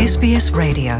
SBS Radio.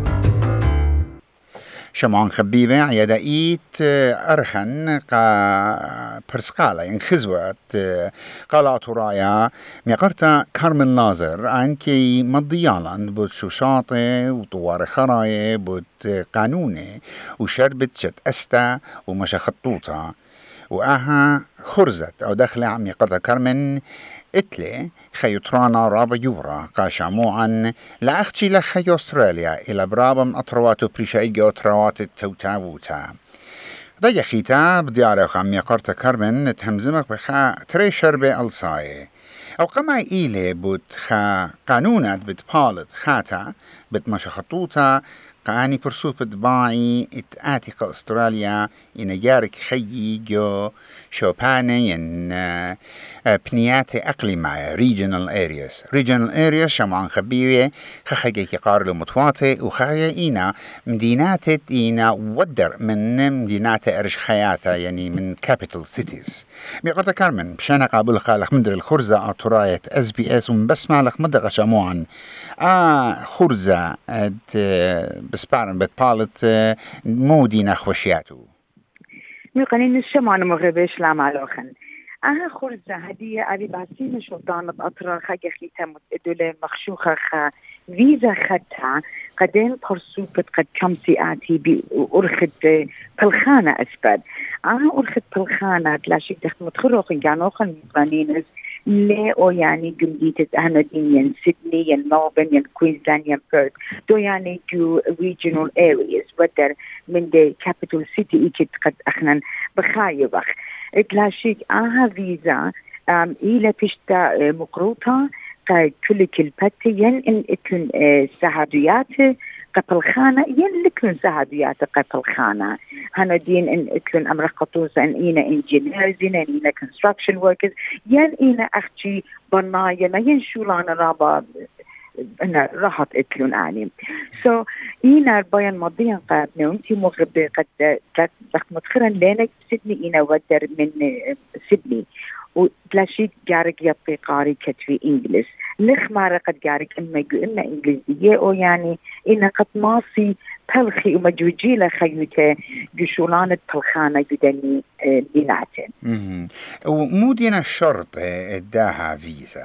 شمان خبيبة عيادائيت أرخن برسقالة ينخزوت قالات رايا ميقرتا كارمن ناظر عنكي مضيالا بود شوشاطي وطوار خراية بود قانوني وشربت شت أستا ومشا خطوطة وآها خرزت أو دخل عم يقرتا كارمن إتلي خيطرانا رابا يورا قاشاموعا لأختي لخي أستراليا إلى برابا من أطرواتو بريشايجي أطروات التوتاوتا ضي خيتا بديارة عم يقرتا كارمن تهمزمك بخا تري شربة ألصاي أو قما إيلي بود خا قانونات بتبالت خاتا بتمشا خطوطا قاني برسوب دباعي اتآتيق أستراليا إن جارك خيي جو شوباني إن بنياتي أقليمية regional areas شمعان خبيوية خخيكي قارلو متواتي وخايا إينا مدينات إينا ودر من مدينات إرش خياتا يعني من capital cities ميقرتا كارمن بشانا قابل خالق مدر الخرزة أطراية SBS ومبسمع لك مدغة شموعا خرزة بسبارن بتبالت مودي نخوشياتو ميقنين الشمعان مغربش لا معلوخن خرزة هدية أبي باسين شلطانة أطرار خاقة خيتا متقدولة مخشوخة فيزا خدتها قدين برسوبت قد كم سياتي بأرخد بالخانة أسباد أرخد بالخانة لا شيء تخمت خروخن كانوخن مقانينز ليه أو يعني جمديت أنا دين سيدني ين ملبورن ين كوينزلاند ين بيرث دو يعني جو regional areas ودر من the capital city إيجت قد أخنا بخايبخ إتلاشيك فيزا إلى تشتا مقروطة كل بتي ين إن إتن سهاديات قبل خانة ين لكن سهاديات قبل خانة هنا دين إن إتن أمر قطوسة إن إينا engineers إن إينا construction workers ين إينا أختي بنايا ين شولانا رابا أنا راحت إتلون آني so إينا البيان مضيان قابنا وانتي مغربة قد متخرا لينا سيدني إينا ودر من سيدني وتلاشيك جارك يطي قاري كتفي إنجليز لخمارة قد جارك إما إنجليزية أو يعني إنا قد ماصي بلخي ومجوجي لخيوته جشولانة بلخانة جدني بناتين ومودينا الشرط اداها فيزا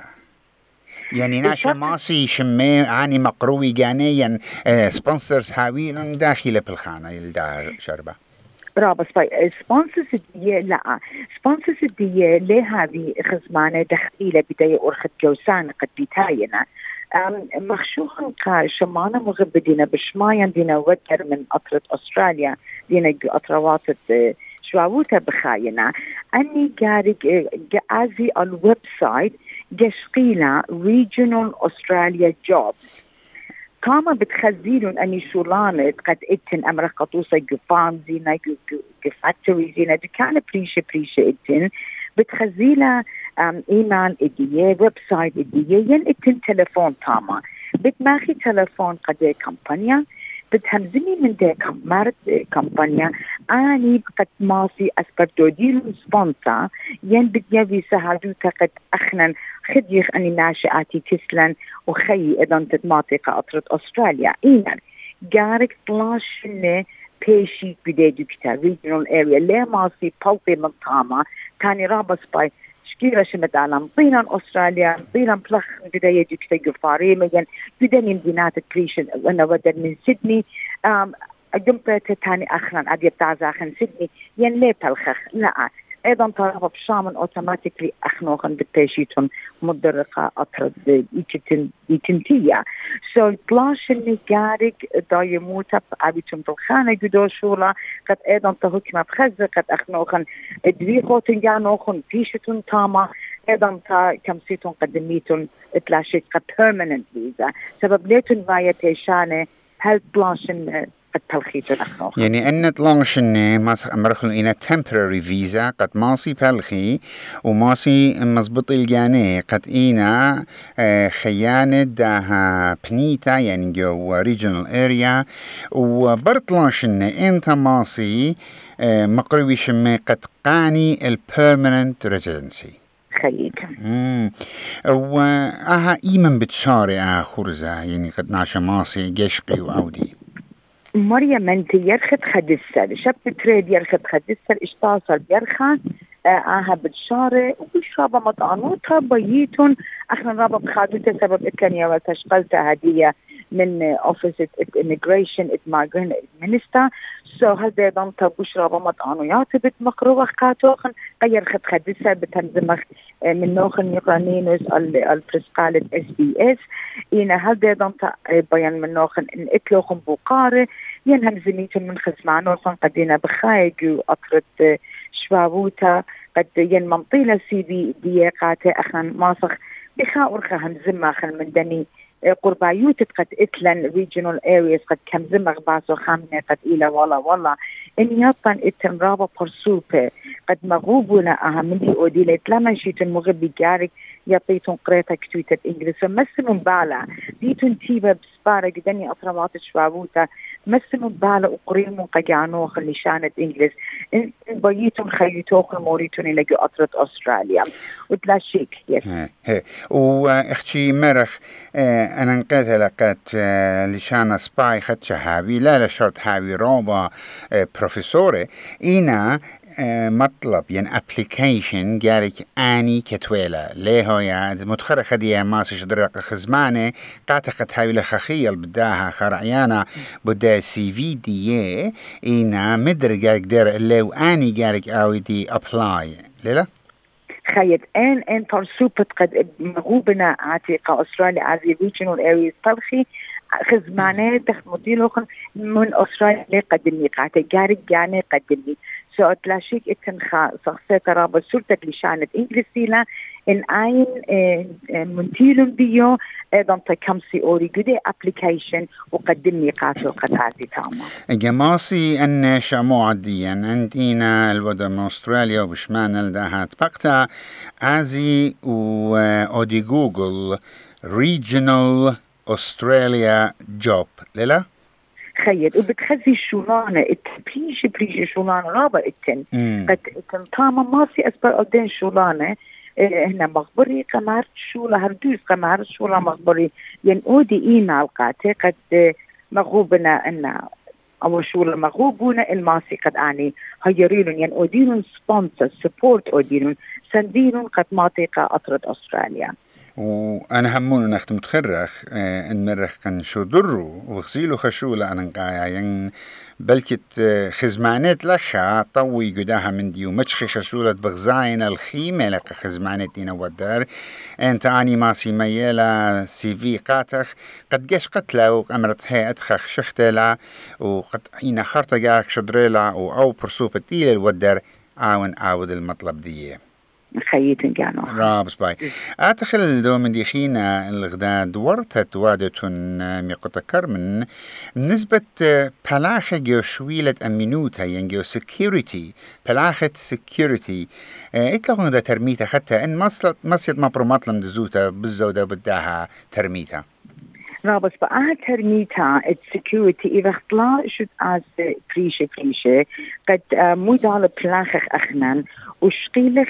يعني ناشا ماسي شمي عاني مقروي جانيا سبونسرز هاويلا داخل بالخانة يلدا شربة رابط باي سبونسرز دي لا سبونسرز دي لهذه خزمانة دخيلة بداية أرخد جوسان قد بتاينا مخشوخا شمانا مغبدين بشمايا دينا ودر من أطرة أستراليا دينا أطروات شواوتا بخاينا أني قارق قازي الويب سايت جشقيلة regional Australia jobs كاما بتخزيلون أني شولانت قد إتن أمر قطوسة جفام زينا جفاكتوري زينا دكان بريشة إتن بتخزيلة إيميل إدية ويب سايت إدية ين إتن تلفون تاما بتماخي تلفون قد كمبانيا بتهمزني من ده مرد كمبانيا أني قد ماسي أسبرتو ديلو سبونسا ين بديوي سهادو قد أخنا خديخ أني ناشئاتي تسلن وخي إذن تتماطيقة أطرة أستراليا إينا جارك 12 بيشي بدايدو كتا regional area ليه ماسي بوطي منطامة تاني رابس باي شكيرا شمت عالم طينا أستراليا طينا بلخ بدايدو كتا قفاري مين بداني مدينات كريشن وانا ودر من سيدني قمت تاني أخرا أبي بتعزاخن سيدني ين ليه بلخخ لا أيضا طلب بشامن أوتوماتيكلي أخنوخن بالتيشيتون مدرقة أطرد يتنتيا سو بلاشن جارك دايموتا أبيتم بالخانة جدو شولا قد أيضا تهكما بخزة قد أخنوخن دويخوتن جانوخن تيشيتون تاما أيضا تا كمسيتون قدميتون اتلاشيت قد permanent visa سبب ليتون فايا تيشانة هل بلاشن يعني أن طلعشني مرخلو إنا temporary visa قد ماسي بالخي وماسي مزبط الجاني قد إنا خيانة داها بنيتا يعني جو regional area وبرطلعشني أنت ماسي مقروي شمي قد قاني permanent residency الخليج. وآها إيمن بتشاري خرزة يعني قد ناشا ماصي جشقي وأودي مريم انت يرخد خدسر شب تريد يرخد خدسر اشتاصر بيرخان آها بتشاري وبشرابة مطعنوتها بييتون احنا رابا بخادوته سبب اتلانيا وتشغلتها هدية من Office of Immigration at Migrant Minister. So هذا دانتا بشرابة مطعنويات بتمقروة خاتوخن غير خد خدسة بتنزمخ من نوخن يقرانينوس البرسقالة SBS إنا هذا دانتا بيان من نوخن إن إتلوخن بوقاري ينهم زميتون من خزمانوخن قدينا بخايق وأطرد شوابوتا قد ين منطيلة CV ديقاتي أخن ماسخ بخاورخة هم زماخن من دني قربايوت قد إتلن regional areas قد كم زمغ باسو خامنة قد إلا والله إن يطن إتن رابا برسوبة قد مغوبونا أهم دي أوديلة لما شيتن مغبي جارك يطيتن قريتا كتويتة إنجليز فمسنون بالا ديتن تيبا بسبارة قدني أطرامات شوابوتا مسنون بالا وقريمون قجانوخ اللي شانت إنجليز إن بيتن خيوتوخ الموريتن اللي جو أطرت أستراليا وتلا شيك يس واختي مرخ أنا نقيت لقت لشان سباي خد شهابي لا شرط هاوي روبا بروفيسوري إنا مطلب يعني application جارك آني كتويلة ليه يا متخرج خدية ماسش درق خزمانة قاعدة هاوي لخخيل بداها خرعيانا بدا CV دي إنا مدرجة قدر اللي وآني جارك آوي دي apply ليلا خيط ان برسوبة قد مغوبنا عتيقة أستراليا عزي regional areas طلخي خزمانة تخمدينوخن من أستراليا قدمي قاعدة جارك جاني قدمي سو لا شيك اتنخا شخصية رابط سلطة لشانة إنجليزيلا إن عين منتيلون بيو أيضا تكمسي أوري جدي application وقدمني قاتل قطعتي تاما جماسي أن شامو عديا عندنا الوضع من أستراليا وبشمان الدهات بقتا عزي وأودي جوجل Regional Australia Job للا؟ خير وبتخزي شولانة بريشي شولانة رابع اتن قد اتن تاما ماسي اسبر قدين شولانة هنا مغبري قمار شولا هردوز قمار شولا مغبري ينقودي اينا القاتي قد مغوبنا انا او شولا مغوبونا الماسي قد اني هيريلون ينقودينون سبونسر سبورت اودينون سندينون قد ماتيقا اطرد استراليا وأنا همون نختم تخرخ إن مرخ كان شو درو وغزيلو خشولة أنا نقايا ين بلكت خزمانات لخا طوي قداها من ديو مجخي خشولة بغزاين الخيمة لك خزمانات دينا ودار أنت آني ماسي ميلا CV قاتخ قد جاش قتلا وأمرت هي أدخخ شختلا وقد إينا خارطة جارك شدريلا أو برسوبة إلى الودار آون آود المطلب ديه خيتن كانوا رابس باي أتخيل دو من ديخينا الغداء دورتت وادتون ميقوتا كرمن نسبة بلاخة جو شويلة أمينوتا ينجو سكيورتي بلاخة سكيورتي إتلاقون دا ترميتا حتى إن مصيد ما بروماتلم دزوتا بالزودة بداها ترميتا رابس بقى ترميتا السكيورتي إذا اختلا شد از بريشة قد مودال بلاخخ أخنان وشقيلخ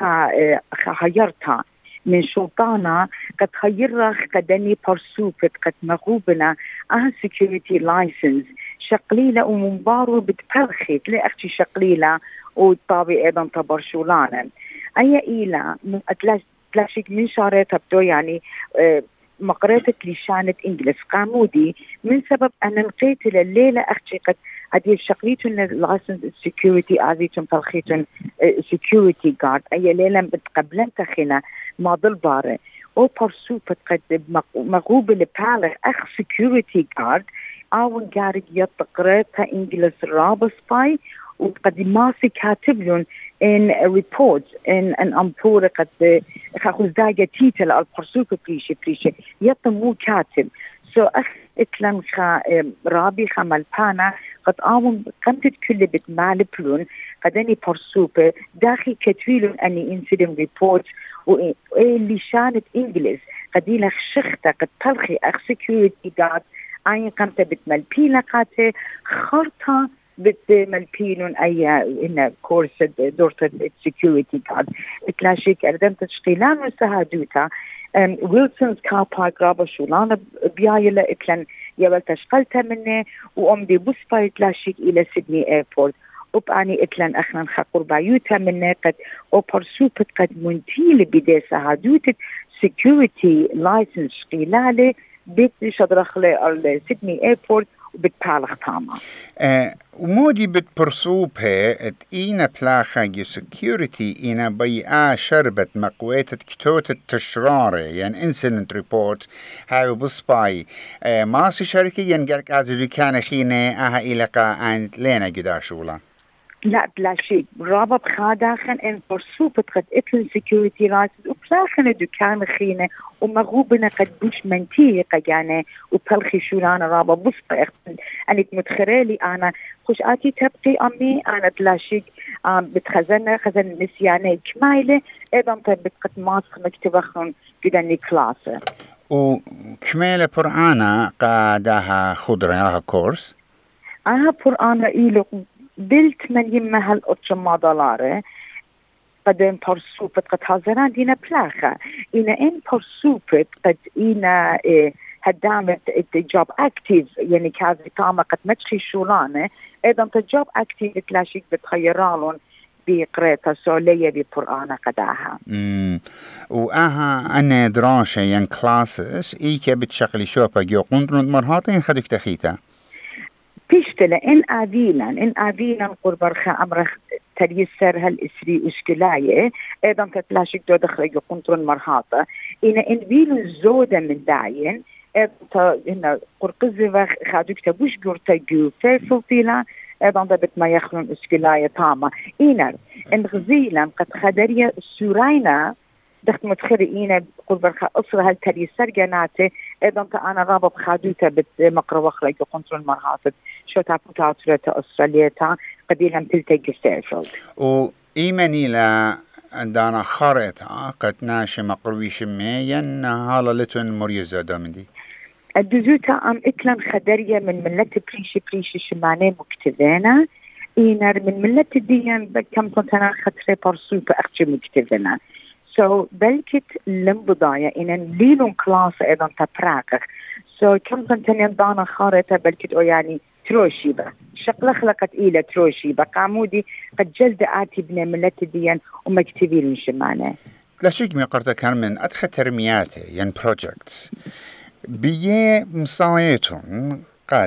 خهيرتا من شلطانا قد خيرخ قدني برسوبت قد مغوبنا سكيورتي لايسنس شقليلة ومنبارو بتبرخت لأختي شقليلة وطابي أيضا تبرشولانا أي إيلا تلاشيك من شارتها بدو يعني مقراتك لشانة إنجلس قامودي من سبب أن نقيت الليلة أختي قد أدير شقليتون اللايسنس سيكيورتي أذيتون تلخيتون سيكيورتي جارد أي ليلة بتقبلن تخينا ما ضلبارة أو برسوبة قد مغوب لبالغ أخ سيكيورتي جارد أو جارد يتقراتها إنجلس رابس باي وقد ماسي كاتبلون in reports in an أمطورة قد خاخذ داية تيتل البرسوكة بريشة يطمو كاتب أخ إتلان رابي خمالبانا قد قمت كل بتمال بلون قدني برسوكة داخل كتويلون أني incident reports واللي شانت إنجليز قدي لك شخطة قد تلخي أخ security guard عين قمت بتمال بيلا قاتي خرطة ملبينون أي إن كورس دورة السكيورتي كارد تلاشيك أردن تشقيلان وسهادوتا ويلسونز كار بارك رابا شولان بيايلا إتلن يبل تشقلتها منه وأمدي بوسباي تلاشيك إلى سيدني إيربورت وبأني إتلن أخنا خقر بايوتا منه قد وبرسوبت قد منتيل بدي سهادوتك سكيورتي لايسنس شقيلالي بيت شدرخلي سيدني إيربورت وبتبالغ تاما ومودي بتبرسوبها إينا بلاخا جو سكيورتي إينا بيئة شربت مقويتة كتوتة تشرارة يعني انسلنت ريبورت هاي بصباي ماسي شركة ينقرك عزيزي كان خينة اها إلقا أنت لينا جدا شولا لا بلا شيء رابط خاداخن ان برسوبة قد اتلن سيكوريتي رايتس وبلاخن دكان خينة ومغوبنا قد بوش منتيقة يعني وبلخي شولانا رابط بصبع أنا متخرالي أنا خوش آتي تبقي أمي أنا بلا شيء بتخزن نسياني كمايلة ايضا بتقد ماسخ مكتبخن قدني كلاسة وكمالة برعانا قادها خضرها كورس برعانا إيلو بلت من يمها $8 قد برسوبت قد هازران دينا بلاخة إنا إن برسوبت قد إنا هدامت الجوب أكتيف يعني كازي تاما قد متخي شولانة إذا الجوب أكتيف تلاشيك بتخيرالون بقريتا سولية بقرآن قداها وآها أنا دراسة ين كلاسس إيكا بتشغلي شوبا جو قندرون مرهاطين خدك تخيتا تشتل إن آذينا قربرخا أمرخ تريسر هالإسري أشكلاية أيضا تتلاشك دو دخل جو قندرون مرهاطة إن بيلو الزودة من داين إن قرقزي خادوك تبوش قرطيقو فيفلتيلا أيضا ضبط ما يخلون أشكلاية تاما إنر إن غزيلا قد خدرية سورينا دخت متخرئين قربرخا أسرة هالتريسر جناتي أيضا أنا رابط خادوتا بمقر وخلق قنطر مرهاطة شو تابوتا أسرة أستراليتا قديلا تلتقي سيرفيلد وإيماني لا عندنا خارطة قد ناشي مقروي شميين هالا لتون مريزة دامدي الدزوتا إتلان خدرية من ملة بريشي شماني مكتبانا إينر من ملة الديان بكم كنتنا خطري برسوبة أختي مكتبانا بلكت لمبضايا إن ليلون كلاس أيضا تبراقر كم كنتنا دانا خارطة بلكت يعني تروشيبة شقلة خلقت إلى تروشيبة قامودي قد جلد آتي بنا ملة الديان ومكتبين شماني لا شيء ما قرأت كان من أدخل ترمياته يعني بروجكتس بيه مصايتون قد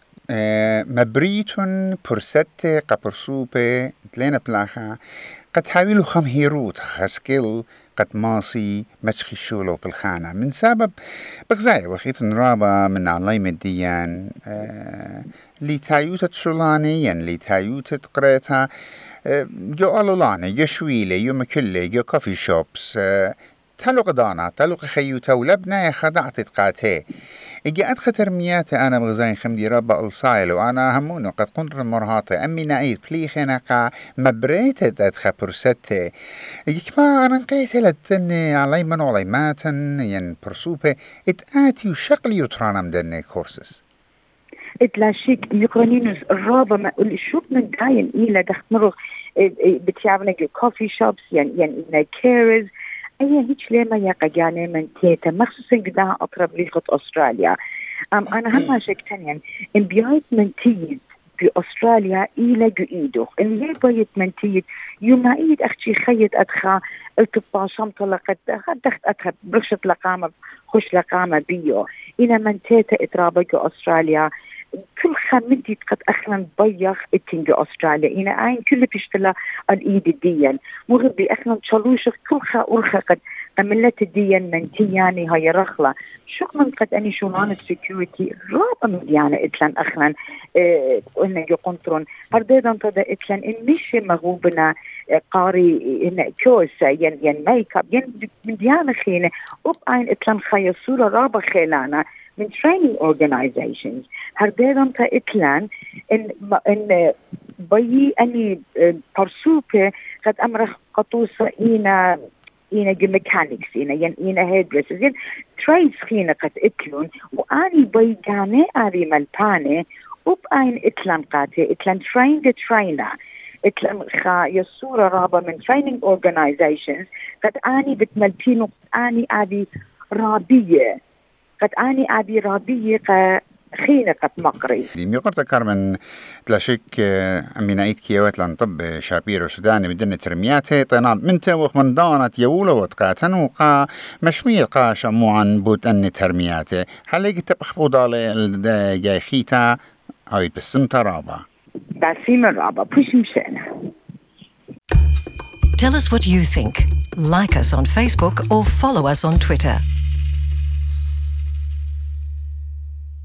مبريتون برسته قبرسوبة تلين بلاخا قد حاولوا خمهيروت خسكيل قد ماصي مشخي الشولو بالخانة من سبب بغزاية وخيط نرابة من علايم الديان لي تايوتة شولاني لي تايوتة قريتها جو ألولاني جو شويلة جو مكلة جو كوفي شوبس تلو قدانا تلو خيوتا ولبنا يخدعت تقاته إجي أدخل ترمياتي أنا بغزاين خمدي ربا الصايل وأنا همونو قد قندر المرهاطي أمي نعيد بليخينا قا مبريتت أدخل برستي إجي كما أنا نقيت لتني علي من علي ماتن ين برسوبة إتآتي وشقلي يترانا مدني كورسس إتلاشيك يقرنينوس الرابة ما شوف من داين إيلا دخت مرغ بتيابنا جو كوفي شوبس يعني كيرز أيه هيك لما يقجاني من تيتا مخصوصا قدها أطرب ريخة أستراليا أنا هم شكتنين إن بيايت من تيت بأستراليا إلى جئيدو إن ليه بيت من تيت يوم إيد أختي خيط أدخى التبا شمطة لقد دخت أدخى برشة لقامة خوش لقامة بيو إلى من تيتا إترابة جو أستراليا كل خامنتي قد أخنا بيخ اتنجو أستراليا إنا عين كل بيشتلا الإيد الديان مغبي أخنا تشالوش كل خا أرخا قد أملت الديان من تياني هاي رخلة شكرا قد أني شونان السيكوريتي رابا مديانة إتلان أخنا إنه يقنطرون هرديدا تدا إتلان إن مش مغوبنا قاري إن كوسة ين ميك اب ين مديانة خينة عين إتلان خايا صورة رابا خيلانا من training organizations هرديران تا إتلان إن بيي أني برسوبة قد أمرخ قطوسة إينا ميكانيكس إينا هيدرسز تريدز خينا قد إتلون وآني بي جاني آري ملباني وبأين إتلم قاتي إتلم trained trainer إتلم خا يصورة رابة من training organizations قد آني بتملتينو آني أبي رابية قد آني أبي رابية خينقة مقري ميقرت كارمن تلاشيك أمينايت كيوات لان طب شابير سوداني بدن ترمياته طنال منت وخمن دانت يولا وتقاتن وقا مشمير قا شموعا بوت أن ترمياته حاليك تبخبو دالي جاي خيتا هاي بسمتا رابا بسيم الرابا بوش مشينا. Tell us what you think. Like us on Facebook or follow us on Twitter.